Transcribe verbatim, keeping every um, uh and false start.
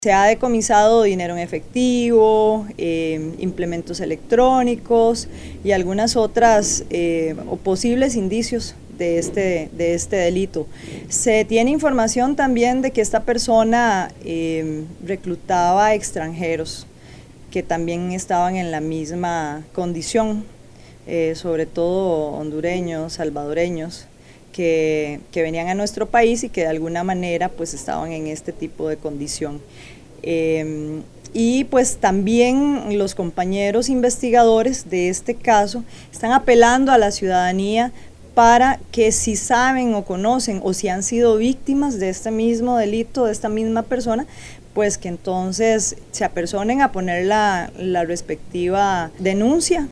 Se ha decomisado dinero en efectivo, eh, implementos electrónicos y algunas otras eh, o posibles indicios de este, de este delito. Se tiene información también de que esta persona eh, reclutaba extranjeros que también estaban en la misma condición, eh, sobre todo hondureños, salvadoreños, Que, que venían a nuestro país y que de alguna manera pues estaban en este tipo de condición. Eh, y pues también los compañeros investigadores de este caso están apelando a la ciudadanía para que si saben o conocen o si han sido víctimas de este mismo delito, de esta misma persona, pues que entonces se apersonen a poner la, la respectiva denuncia.